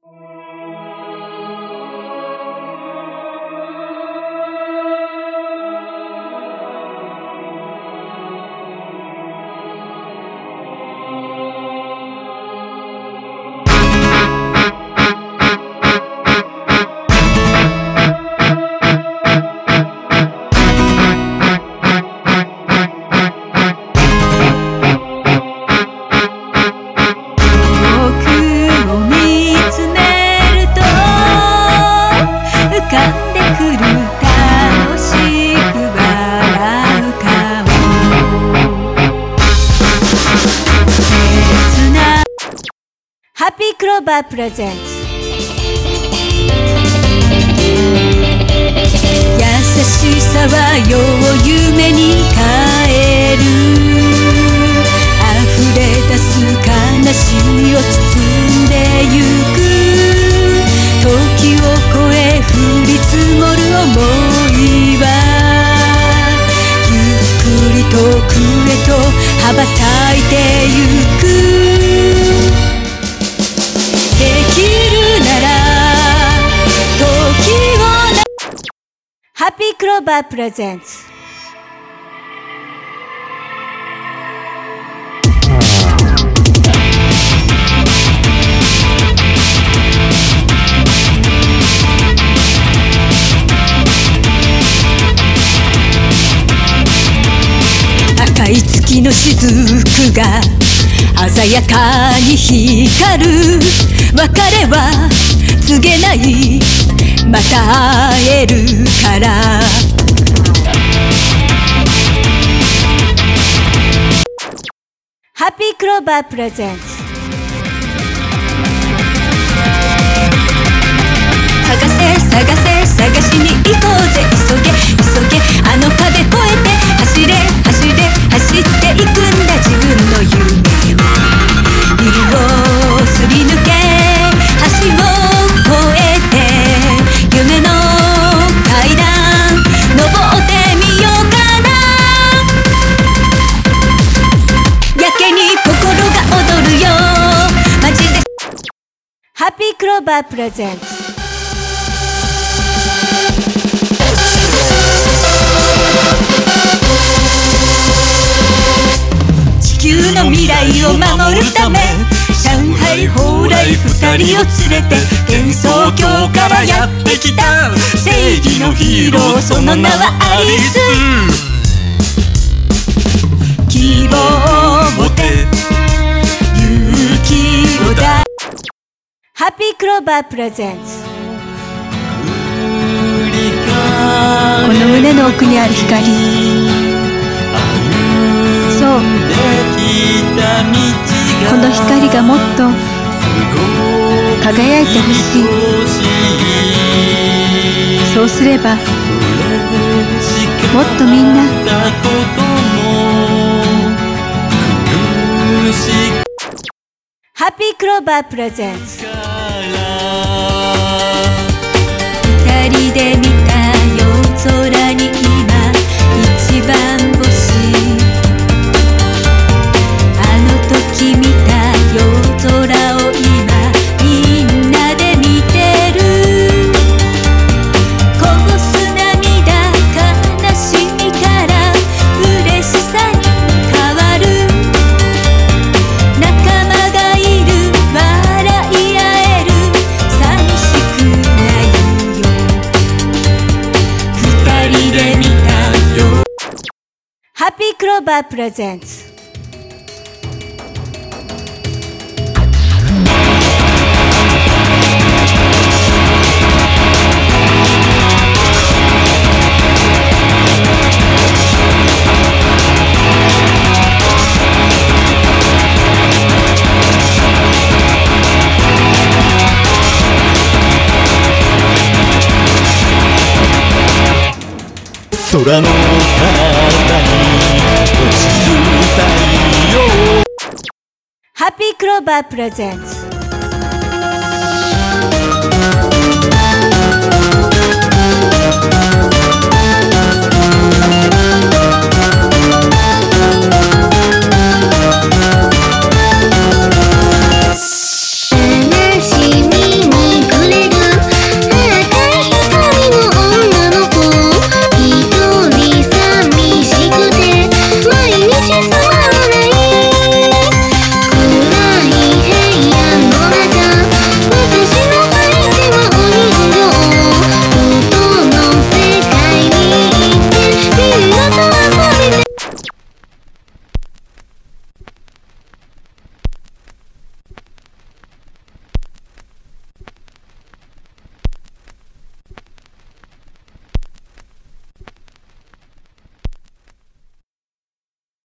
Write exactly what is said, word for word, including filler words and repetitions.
ハッピークローバープレゼンツ。優しさは世を夢に変える。溢れ出す悲しみを包んでゆく。時を超え降り積もる想いはゆっくり遠くへと羽ばたいてゆく。できるなら時をなハッピークローバープレゼンツ。赤い月の雫が鮮やかに光る。別れは告げない、また会えるから。ハッピークローバープレゼンツ。探せ探せ探しに行こうぜ。急げ急げあの壁越えて走れ走れ走っていくんだ。自分の夢をビルをすり抜け橋を越えて夢の階段登ってみようかな。やけに心が踊るよマジで。ハッピークローバープレゼンツ。地球の未来を守るため上海蓬莱二人を連れて幻想郷からやってきた正義のヒーロー、その名はアリス。希望を持て勇気をだ。ハッピークローバープレゼンツ。この胸の奥にある光、そうこの光がもっと輝いてほしい。そうすればもっとみんなハッピークローバープレゼンツ。二人で見た夜空に今一番星。あの時見た夜空を今みんなで見てる。こぼす涙悲しみから嬉しさに変わる。仲間がいる笑い合える寂しくないよ。二人で見たよ。ハッピークローバープレゼンツ。 空の彼方に落ちる太陽。 ハッピークローバープレゼンツ。